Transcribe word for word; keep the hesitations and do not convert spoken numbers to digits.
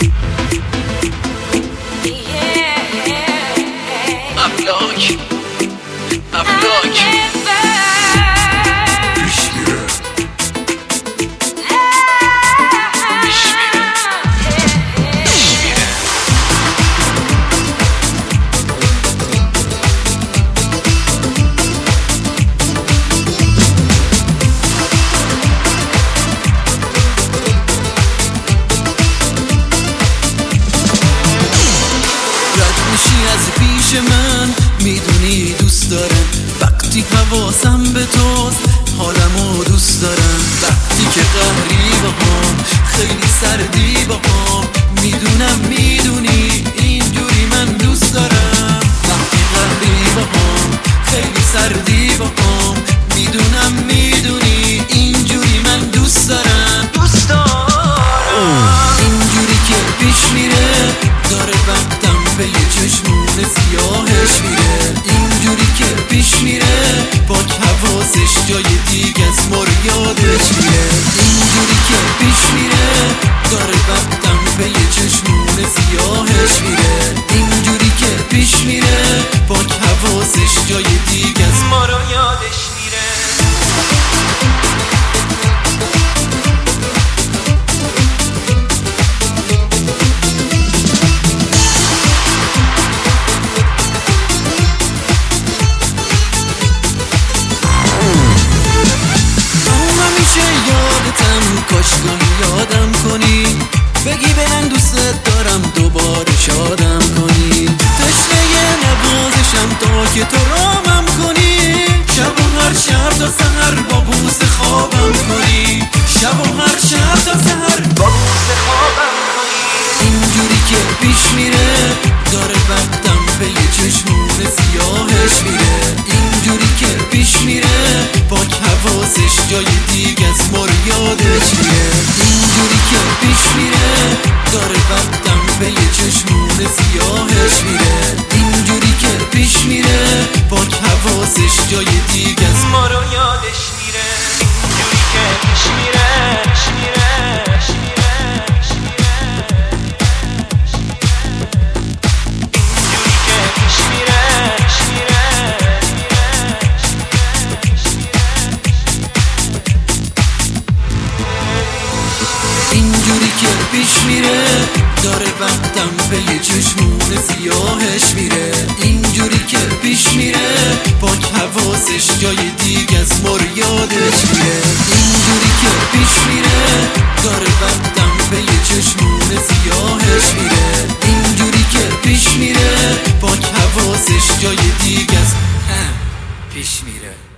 افلاک افلاک از پیش من میدونی دوست دارم، وقتی حواسم به توست حالمو دوست دارم، وقتی که قهری باهام خیلی سردی باهام، میدونم میدونی اینجوری من دوست دارم، وقتی قهری باهام خیلی سردی باهام، میدونم میدونی اینجوری من دوست دارم دوست دارم اینجوری که پیش میره داره وقتم به یه چشمون سیاهش میره، اینجوری که پیش میره پاک حواسش جای دیگه از ما رو یادش میره، اینجوری که پیش میره داره وقتم به یه چشمون سیاهش میره، اینجوری که پیش میره پاک حواسش جای دیگه از ما رو یادش میره. کاشگاهی یادم کنی بگی به من دوست دارم دوباره شادم کنی، تشنه نوازشم تا که تو رامم کنی، شب و هر شب تا سحر با بوس خوابم کنی، شب و هر شب تا سحر با بوس خوابم کنی، اینجوری که پیش میره داره وقتم به یه چشمون سیاهش میره، اینجوری که پیش میره پاک حواسش جای دیگه از ما رو یادش میره، اینجوری که پیش میره داره وقتم به یه چشمون سیاهش میره، اینجوری که پیش میره پاک حواسش جای دیگه از ما رو یادش میره، اینجوری که پیش میره پیش میره پیش میره پیش میره اینجوری که پیش میره پیش میره اینجوری که پیش میره داره وقتم به یه چشمون سیاهش میره، اینجوری که پیش میره پاک حواسش جای دیگه از ما رو یادش میره، اینجوری که پیش میره داره وقتم به یه چشمون سیاهش میره، اینجوری که پیش میره پاک حواسش جای دیگه از پیش میره.